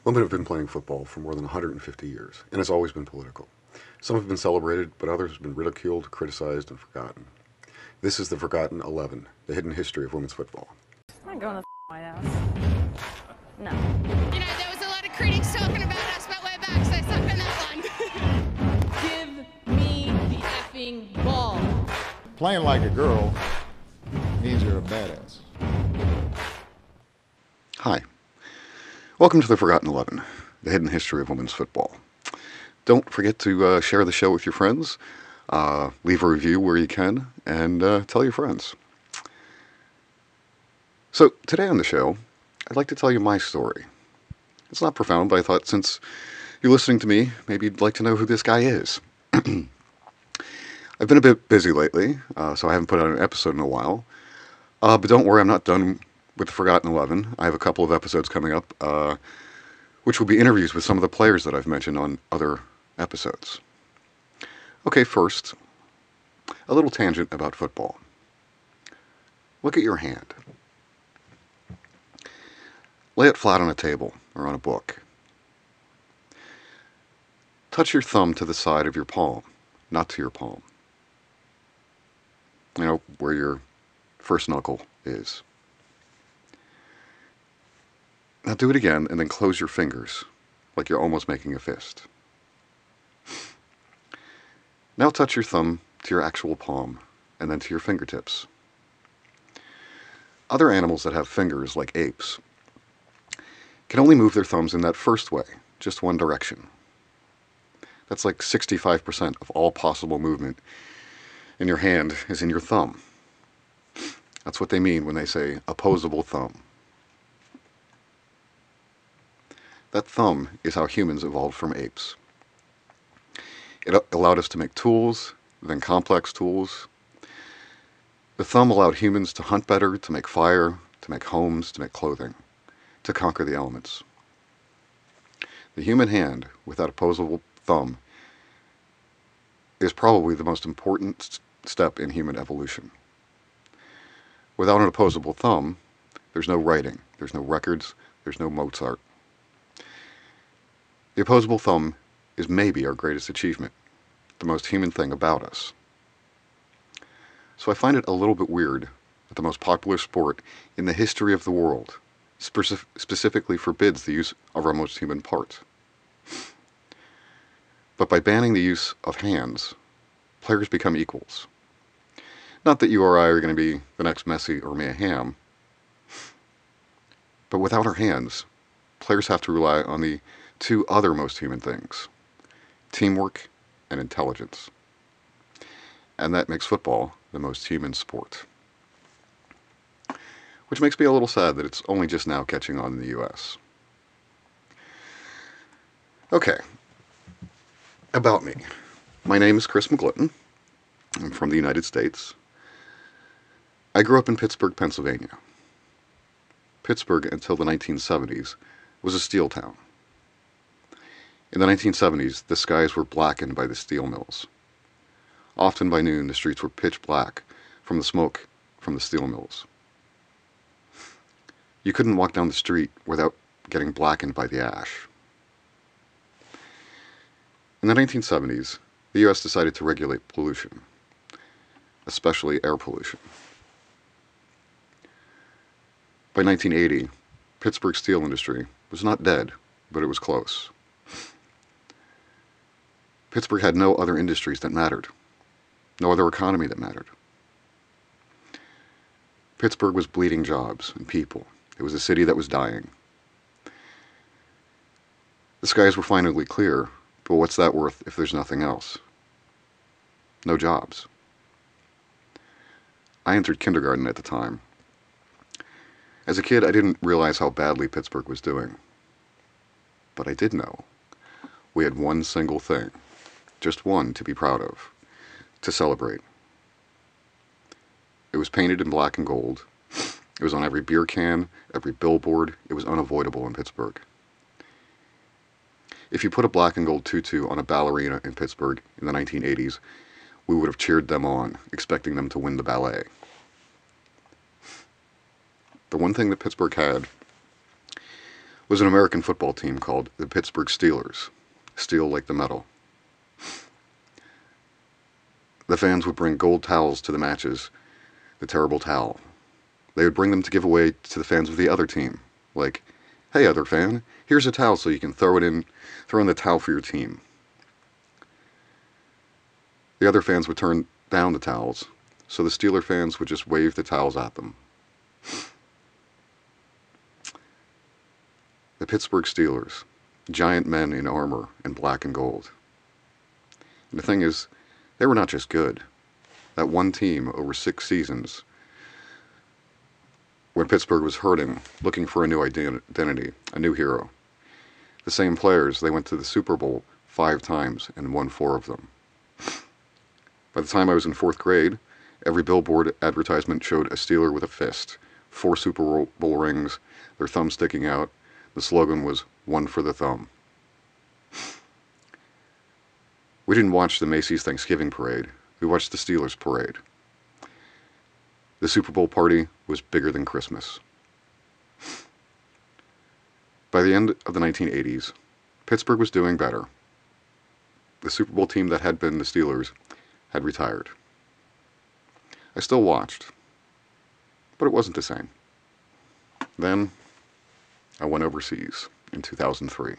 Women have been playing football for more than 150 years, and it's always been political. Some have been celebrated, but others have been ridiculed, criticized, and forgotten. This is the Forgotten 11, the hidden history of women's football. I'm not going to the White House. No. You know, there was a lot of critics talking about us, but we're back, so suck on that one. Give me the effing ball. Playing like a girl means you're a badass. Hi. Welcome to the Forgotten 11, the hidden history of women's football. Don't forget to share the show with your friends, leave a review where you can, and tell your friends. So, today on the show, I'd like to tell you my story. It's not profound, but I thought since you're listening to me, maybe you'd like to know who this guy is. I've been a bit busy lately, so I haven't put out an episode in a while. But don't worry, I'm not done with the Forgotten 11. I have a couple of episodes coming up, which will be interviews with some of the players that I've mentioned on other episodes. Okay, first, a little tangent about football. Look at your hand. Lay it flat on a table or on a book. Touch your thumb to the side of your palm, not to your palm. You know, where your first knuckle is. Now do it again and then close your fingers, like you're almost making a fist. Now touch your thumb to your actual palm, and then to your fingertips. Other animals that have fingers, like apes, can only move their thumbs in that first way, just one direction. That's like 65% of all possible movement in your hand is in your thumb. That's what they mean when they say opposable thumb. That thumb is how humans evolved from apes. It allowed us to make tools, then complex tools. The thumb allowed humans to hunt better, to make fire, to make homes, to make clothing, to conquer the elements. The human hand, without opposable thumb, is probably the most important step in human evolution. Without an opposable thumb, there's no writing, there's no records, there's no Mozart. The opposable thumb is maybe our greatest achievement, the most human thing about us. So I find it a little bit weird that the most popular sport in the history of the world specifically forbids the use of our most human part. But by banning the use of hands, players become equals. Not that you or I are going to be the next Messi or Mia Hamm, but without our hands, players have to rely on the two other most human things, teamwork and intelligence. And that makes football the most human sport. Which makes me a little sad that it's only just now catching on in the US. Okay, about me. My name is Chris McGlutton. I'm from the United States. I grew up in Pittsburgh, Pennsylvania. Pittsburgh, until the 1970s, was a steel town. In the 1970s, the skies were blackened by the steel mills. Often by noon, the streets were pitch black from the smoke from the steel mills. You couldn't walk down the street without getting blackened by the ash. In the 1970s, the U.S. decided to regulate pollution, especially air pollution. By 1980, Pittsburgh's steel industry was not dead, but it was close. Pittsburgh had no other industries that mattered, no other economy that mattered. Pittsburgh was bleeding jobs and people. It was a city that was dying. The skies were finally clear, but what's that worth if there's nothing else? No jobs. I entered kindergarten at the time. As a kid, I didn't realize how badly Pittsburgh was doing. But I did know. We had one single thing, just one to be proud of, to celebrate. It was painted in black and gold. It was on every beer can, every billboard. It was unavoidable in Pittsburgh. If you put a black and gold tutu on a ballerina in Pittsburgh in the 1980s, we would have cheered them on, expecting them to win the ballet. The one thing that Pittsburgh had was an American football team called the Pittsburgh Steelers. Steel like the metal. The fans would bring gold towels to the matches, the terrible towel. They would bring them to give away to the fans of the other team. Like, hey, other fan, here's a towel so you can throw in the towel for your team. The other fans would turn down the towels, so the Steeler fans would just wave the towels at them. The Pittsburgh Steelers, giant men in armor and black and gold. And the thing is, they were not just good. That one team over 6 seasons, when Pittsburgh was hurting, looking for a new identity, a new hero. The same players, they went to the Super Bowl 5 times and won 4 of them. By the time I was in 4th grade, every billboard advertisement showed a Steeler with a fist, 4 Super Bowl rings, their thumb sticking out. The slogan was, "One for the thumb." We didn't watch the Macy's Thanksgiving parade. We watched the Steelers parade. The Super Bowl party was bigger than Christmas. By the end of the 1980s, Pittsburgh was doing better. The Super Bowl team that had been the Steelers had retired. I still watched, but it wasn't the same. Then, I went overseas in 2003.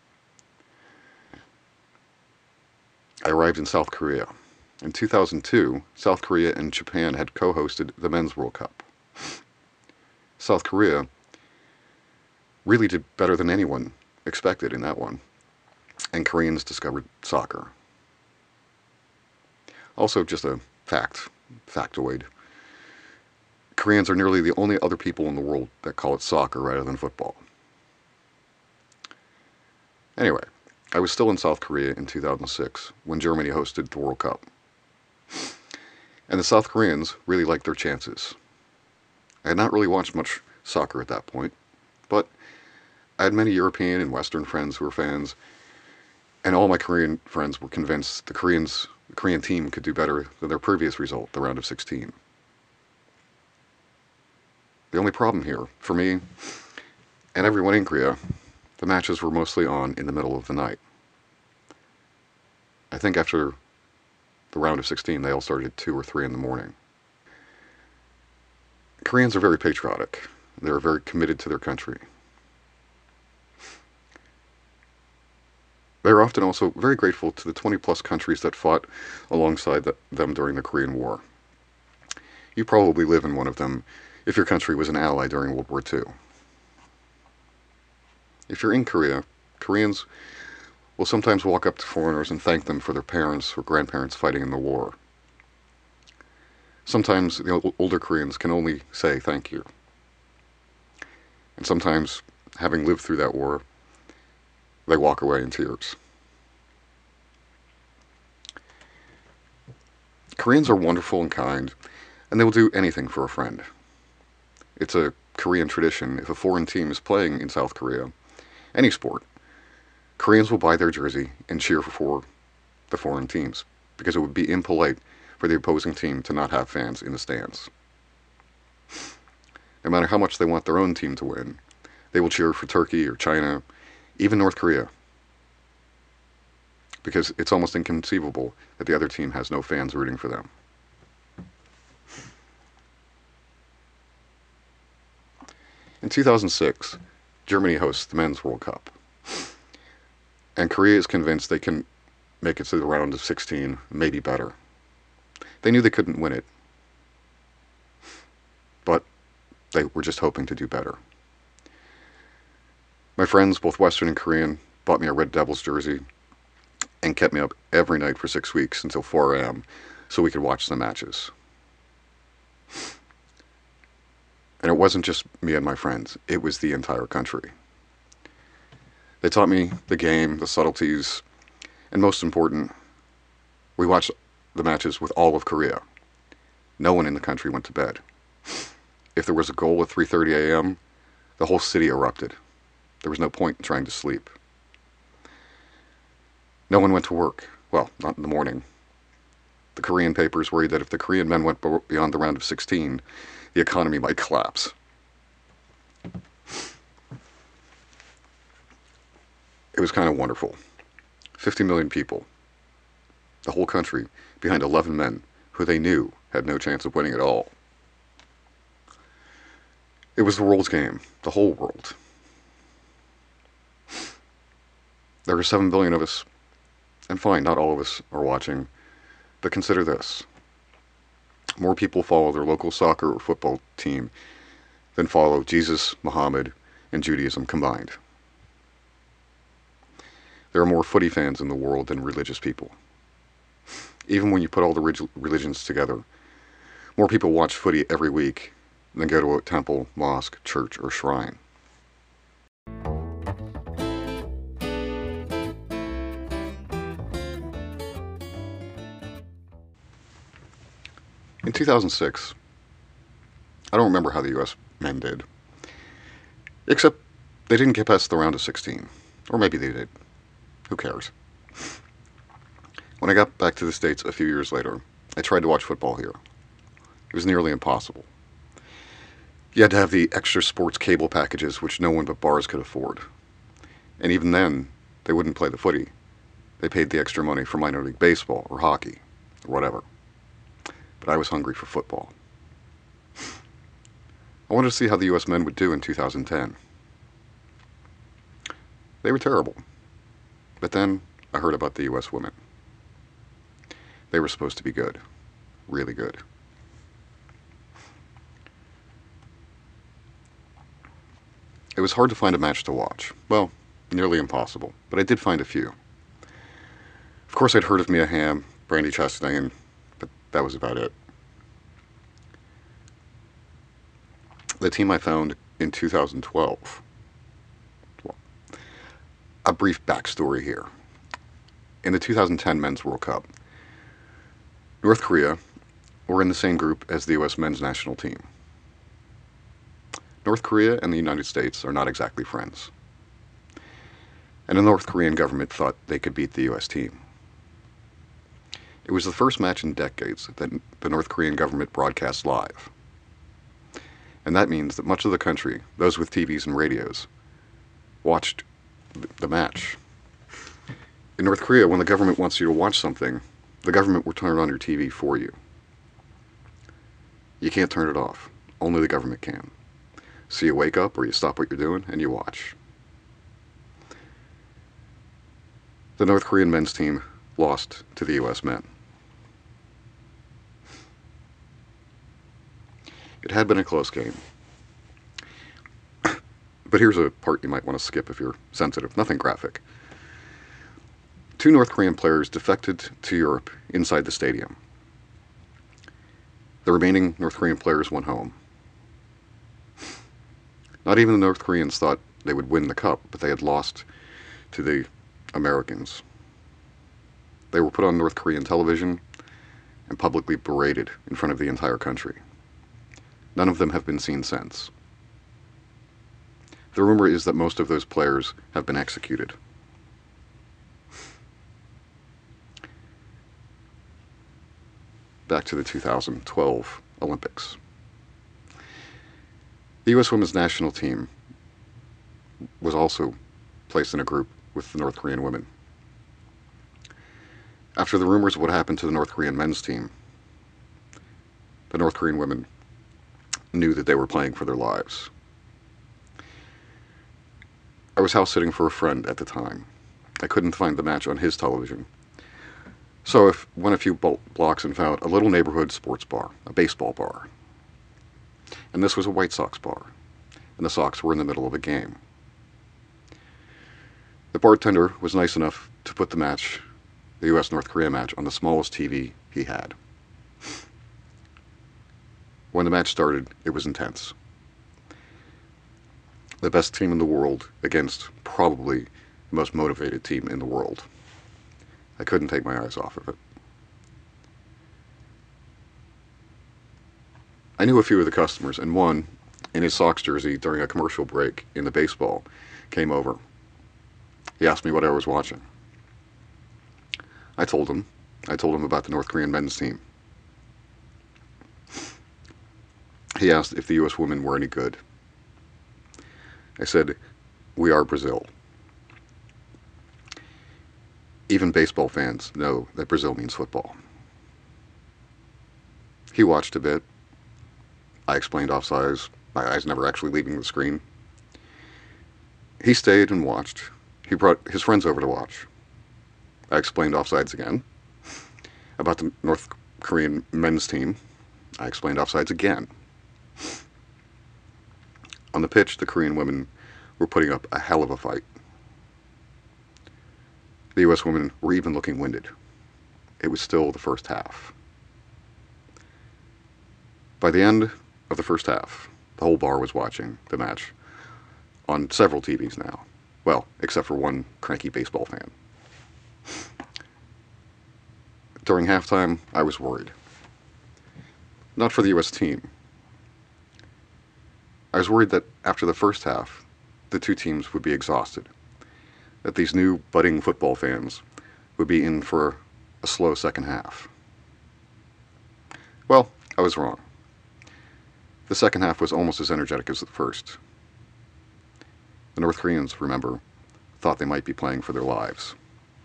I arrived in South Korea. In 2002, South Korea and Japan had co-hosted the Men's World Cup. South Korea really did better than anyone expected in that one, and Koreans discovered soccer. Also, just a factoid. Koreans are nearly the only other people in the world that call it soccer rather than football. Anyway, I was still in South Korea in 2006 when Germany hosted the World Cup. And the South Koreans really liked their chances. I had not really watched much soccer at that point, but I had many European and Western friends who were fans, and all my Korean friends were convinced the Korean team could do better than their previous result, the round of 16. The only problem here, for me and everyone in Korea, the matches were mostly on in the middle of the night. I think after the round of 16, they all started at 2 or 3 in the morning. Koreans are very patriotic. They're very committed to their country. They're often also very grateful to the 20-plus countries that fought alongside them during the Korean War. You probably live in one of them if your country was an ally during World War II. If you're in Korea, Koreans will sometimes walk up to foreigners and thank them for their parents or grandparents fighting in the war. Sometimes the older Koreans can only say thank you. And sometimes, having lived through that war, they walk away in tears. Koreans are wonderful and kind, and they will do anything for a friend. It's a Korean tradition. If a foreign team is playing in South Korea, any sport, Koreans will buy their jersey and cheer for the foreign teams, because it would be impolite for the opposing team to not have fans in the stands. No matter how much they want their own team to win, they will cheer for Turkey or China, even North Korea, because it's almost inconceivable that the other team has no fans rooting for them. In 2006, Germany hosts the Men's World Cup, and Korea is convinced they can make it to the round of 16, maybe better. They knew they couldn't win it, but they were just hoping to do better. My friends, both Western and Korean, bought me a Red Devils jersey and kept me up every night for 6 weeks until 4 a.m. so we could watch the matches. And it wasn't just me and my friends, it was the entire country. They taught me the game, the subtleties, and most important, we watched the matches with all of Korea. No one in the country went to bed. If there was a goal at 3:30 a.m., the whole city erupted. There was no point in trying to sleep. No one went to work. Well, not in the morning. The Korean papers worried that if the Korean men went beyond the round of 16, the economy might collapse. It was kind of wonderful. 50 million people, the whole country, behind 11 men who they knew had no chance of winning at all. It was the world's game, the whole world. There are 7 billion of us, and fine, not all of us are watching, but consider this. More people follow their local soccer or football team than follow Jesus, Muhammad, and Judaism combined. There are more footy fans in the world than religious people. Even when you put all the religions together, more people watch footy every week than go to a temple, mosque, church, or shrine. In 2006, I don't remember how the U.S. men did, except they didn't get past the round of 16. Or maybe they did. Who cares? When I got back to the States a few years later, I tried to watch football here. It was nearly impossible. You had to have the extra sports cable packages which no one but bars could afford. And even then, they wouldn't play the footy. They paid the extra money for minor league baseball or hockey or whatever. But I was hungry for football. I wanted to see how the U.S. men would do in 2010. They were terrible. But then I heard about the U.S. women. They were supposed to be good. Really good. It was hard to find a match to watch. Well, nearly impossible. But I did find a few. Of course, I'd heard of Mia Hamm, Brandi Chastain, but that was about it. The team I found in 2012. Well, a brief backstory here. In the 2010 Men's World Cup, North Korea were in the same group as the U.S. men's national team. North Korea and the United States are not exactly friends. And the North Korean government thought they could beat the U.S. team. It was the first match in decades that the North Korean government broadcast live. And that means that much of the country, those with TVs and radios, watched the match. In North Korea, when the government wants you to watch something, the government will turn on your TV for you. You can't turn it off. Only the government can. So you wake up or you stop what you're doing and you watch. The North Korean men's team lost to the U.S. men. It had been a close game. But here's a part you might want to skip if you're sensitive. Nothing graphic. 2 North Korean players defected to Europe inside the stadium. The remaining North Korean players went home. Not even the North Koreans thought they would win the cup, but they had lost to the Americans. They were put on North Korean television and publicly berated in front of the entire country. None of them have been seen since. The rumor is that most of those players have been executed. Back to the 2012 Olympics. The U.S. women's national team was also placed in a group with the North Korean women. After the rumors of what happened to the North Korean men's team, the North Korean women knew that they were playing for their lives. I was house sitting for a friend at the time. I couldn't find the match on his television. So I went a few blocks and found a little neighborhood sports bar, a baseball bar. And this was a White Sox bar, and the Sox were in the middle of a game. The bartender was nice enough to put the match, the U.S.-North Korea match, on the smallest TV he had. When the match started, it was intense. The best team in the world against probably the most motivated team in the world. I couldn't take my eyes off of it. I knew a few of the customers, and one, in his Sox jersey during a commercial break in the baseball, came over. He asked me what I was watching. I told him. I told him about the North Korean men's team. He asked if the U.S. women were any good. I said, "We are Brazil." Even baseball fans know that Brazil means football. He watched a bit. I explained offsides, my eyes never actually leaving the screen. He stayed and watched. He brought his friends over to watch. I explained offsides again. About the North Korean men's team, I explained offsides again. On the pitch, the Korean women were putting up a hell of a fight. The U.S. women were even looking winded. It was still the first half. By the end of the first half, the whole bar was watching the match on several TVs now. Well, except for one cranky baseball fan. During halftime, I was worried. Not for the U.S. team. I was worried that after the first half, the two teams would be exhausted. That these new budding football fans would be in for a slow second half. Well, I was wrong. The second half was almost as energetic as the first. The North Koreans, remember, thought they might be playing for their lives.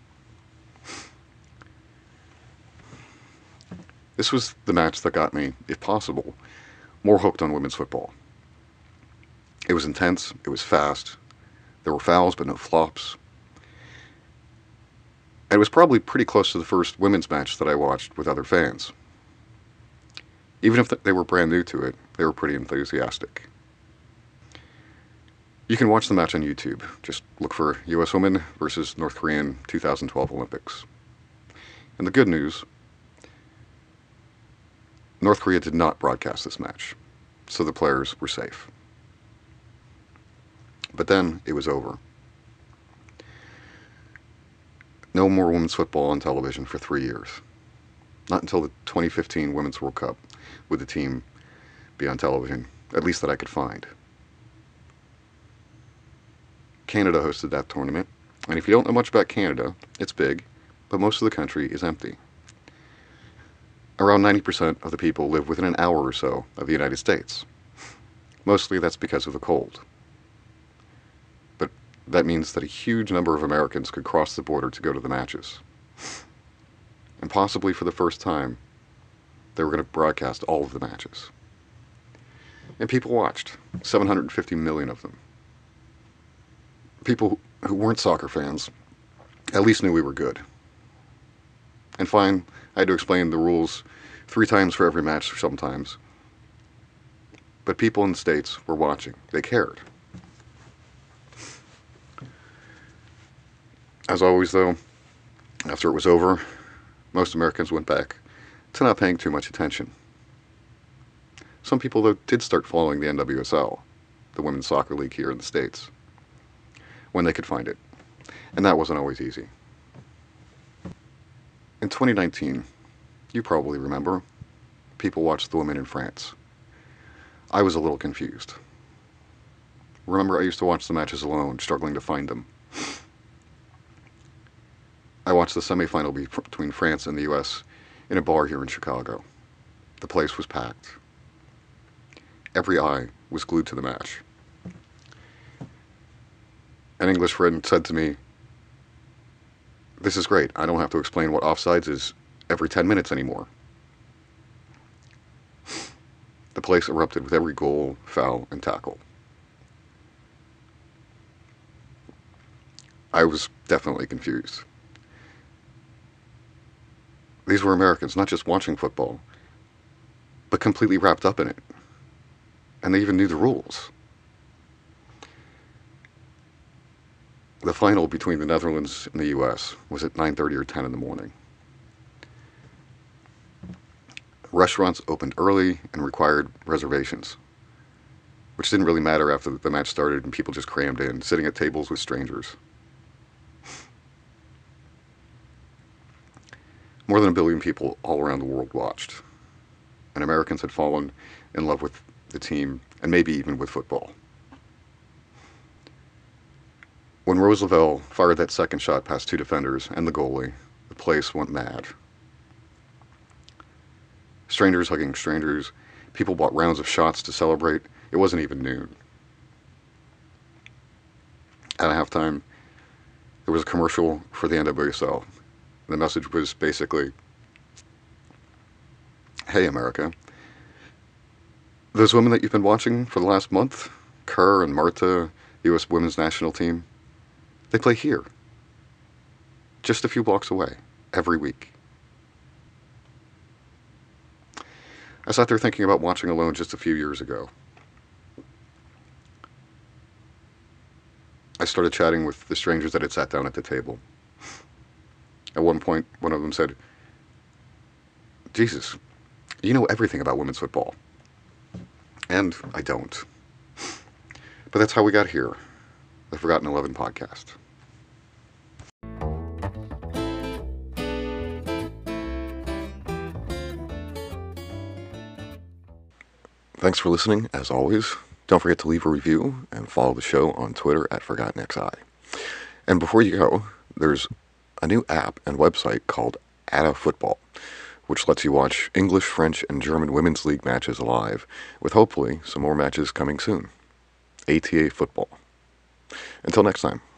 This was the match that got me, if possible, more hooked on women's football. It was intense, it was fast, there were fouls but no flops. And it was probably pretty close to the first women's match that I watched with other fans. Even if they were brand new to it, they were pretty enthusiastic. You can watch the match on YouTube. Just look for U.S. Women versus North Korean 2012 Olympics. And the good news, North Korea did not broadcast this match, so the players were safe. But then it was over. No more women's football on television for 3 years. Not until the 2015 Women's World Cup would the team be on television, at least that I could find. Canada hosted that tournament, and if you don't know much about Canada, it's big, but most of the country is empty. Around 90% of the people live within an hour or so of the United States. Mostly that's because of the cold. But that means that a huge number of Americans could cross the border to go to the matches. And possibly for the first time, they were going to broadcast all of the matches. And people watched, 750 million of them. People who weren't soccer fans at least knew we were good. And fine, I had to explain the rules 3 times for every match sometimes. But people in the States were watching. They cared. As always, though, after it was over, most Americans went back to not paying too much attention. Some people, though, did start following the NWSL, the Women's Soccer League here in the States, when they could find it. And that wasn't always easy. In 2019, you probably remember, people watched the women in France. I was a little confused. Remember, I used to watch the matches alone, struggling to find them. I watched the semifinal between France and the U.S. in a bar here in Chicago. The place was packed. Every eye was glued to the match. An English friend said to me, "This is great. I don't have to explain what offsides is every 10 minutes anymore." The place erupted with every goal, foul, and tackle. I was definitely confused. These were Americans, not just watching football, but completely wrapped up in it. And they even knew the rules. The final between the Netherlands and the U.S. was at 9:30 or 10 in the morning. Restaurants opened early and required reservations, which didn't really matter after the match started and people just crammed in, sitting at tables with strangers. More than 1 billion people all around the world watched, and Americans had fallen in love with the team and maybe even with football. When Rose Lavelle fired that second shot past 2 defenders and the goalie, the place went mad. Strangers hugging strangers, people bought rounds of shots to celebrate. It wasn't even noon. At halftime, there was a commercial for the NWSL, The message was basically, hey, America, those women that you've been watching for the last month, Kerr and Marta, U.S. women's national team, they play here, just a few blocks away, every week. I sat there thinking about watching Alone just a few years ago. I started chatting with the strangers that had sat down at the table. At one point, one of them said, Jesus, you know everything about women's football. And I don't. But that's how we got here. The Forgotten 11 podcast. Thanks for listening, as always. Don't forget to leave a review and follow the show on Twitter at ForgottenXI. And before you go, there's a new app and website called ATA Football, which lets you watch English, French, and German Women's League matches live, with hopefully some more matches coming soon. ATA Football. Until next time.